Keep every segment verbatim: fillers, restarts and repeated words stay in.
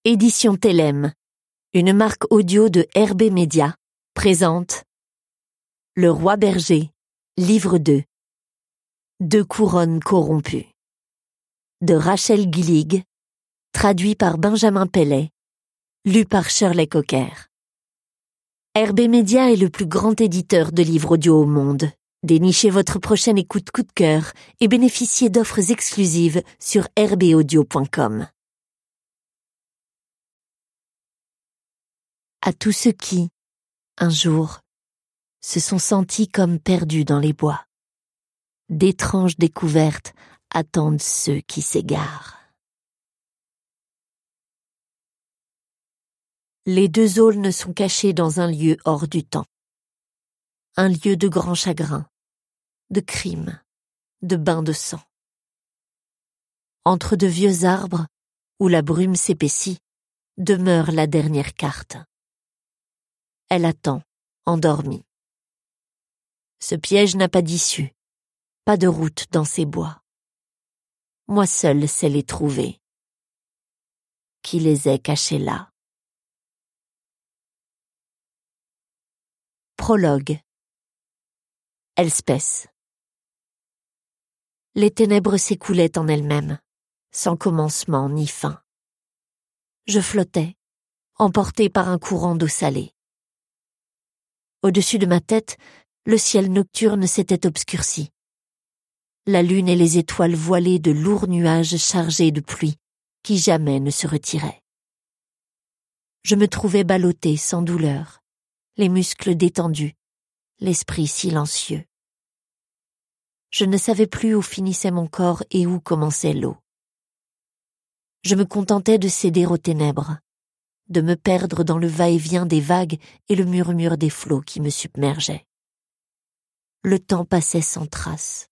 Édition Télème, une marque audio de R B Média, présente Le Roi Berger, livre deux. Deux couronnes corrompues. De Rachel Gillig, traduit par Benjamin Pellet, lu par Shirley Cocker. R B Média est le plus grand éditeur de livres audio au monde. Dénichez votre prochaine écoute coup de cœur et bénéficiez d'offres exclusives sur r b audio point com. À tous ceux qui, un jour, se sont sentis comme perdus dans les bois, d'étranges découvertes attendent ceux qui s'égarent. Les deux aulnes sont cachés dans un lieu hors du temps. Un lieu de grand chagrin, de crime, de bain de sang. Entre de vieux arbres, où la brume s'épaissit, demeure la dernière carte. Elle attend, endormie. Ce piège n'a pas d'issue, pas de route dans ces bois. Moi seule sais les trouver. Qui les ait cachés là? Prologue. Elspeth. Les ténèbres s'écoulaient en elles-mêmes, sans commencement ni fin. Je flottais, emporté par un courant d'eau salée. Au-dessus de ma tête, le ciel nocturne s'était obscurci. La lune et les étoiles voilées de lourds nuages chargés de pluie, qui jamais ne se retiraient. Je me trouvais ballottée sans douleur, les muscles détendus, l'esprit silencieux. Je ne savais plus où finissait mon corps et où commençait l'eau. Je me contentais de céder aux ténèbres, de me perdre dans le va-et-vient des vagues et le murmure des flots qui me submergeaient. Le temps passait sans trace.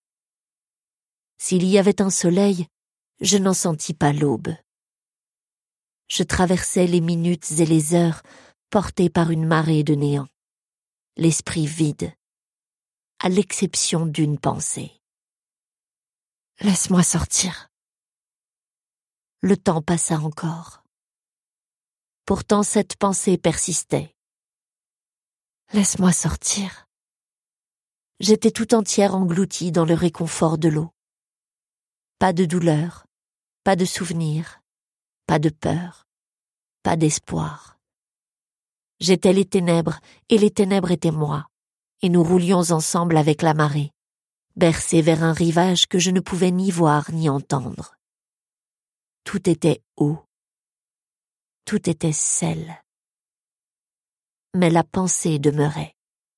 S'il y avait un soleil, je n'en sentis pas l'aube. Je traversais les minutes et les heures, porté par une marée de néant, l'esprit vide, à l'exception d'une pensée. Laisse-moi sortir. Le temps passa encore. Pourtant cette pensée persistait. Laisse-moi sortir. J'étais tout entière engloutie dans le réconfort de l'eau. Pas de douleur, pas de souvenir, pas de peur, pas d'espoir. J'étais les ténèbres et les ténèbres étaient moi, et nous roulions ensemble avec la marée, bercés vers un rivage que je ne pouvais ni voir ni entendre. Tout était eau. Tout était sel. Mais la pensée demeurait.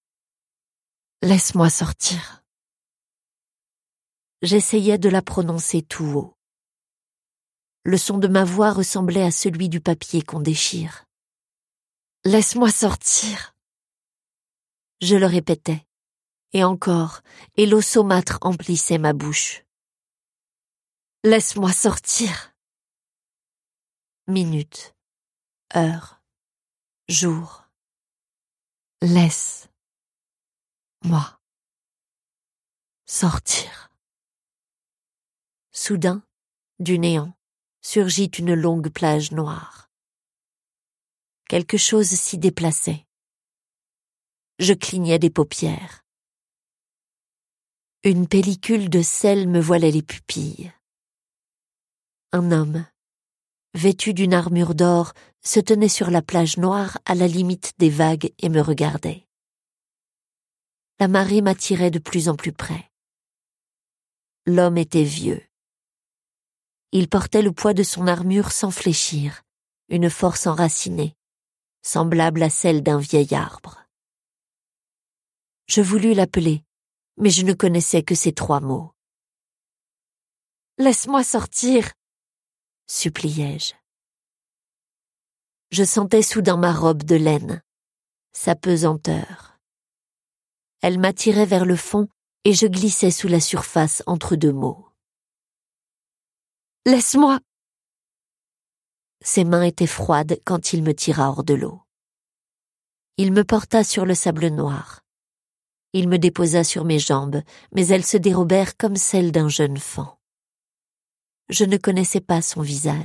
Laisse-moi sortir. J'essayais de la prononcer tout haut. Le son de ma voix ressemblait à celui du papier qu'on déchire. Laisse-moi sortir. Je le répétais, et encore, et l'eau saumâtre emplissait ma bouche. Laisse-moi sortir. Minutes, heures, jours. Laisse. Moi. Sortir. Soudain, du néant, surgit une longue plage noire. Quelque chose s'y déplaçait. Je clignais des paupières. Une pellicule de sel me voilait les pupilles. Un homme, vêtu d'une armure d'or, se tenait sur la plage noire à la limite des vagues et me regardait. La marée m'attirait de plus en plus près. L'homme était vieux. Il portait le poids de son armure sans fléchir, une force enracinée, semblable à celle d'un vieil arbre. Je voulus l'appeler, mais je ne connaissais que ces trois mots. « Laisse-moi sortir !» suppliai-je. Je sentais soudain ma robe de laine, sa pesanteur. Elle m'attirait vers le fond et je glissais sous la surface entre deux mots. « Laisse-moi !» Ses mains étaient froides quand il me tira hors de l'eau. Il me porta sur le sable noir. Il me déposa sur mes jambes, mais elles se dérobèrent comme celles d'un jeune faon. Je ne connaissais pas son visage.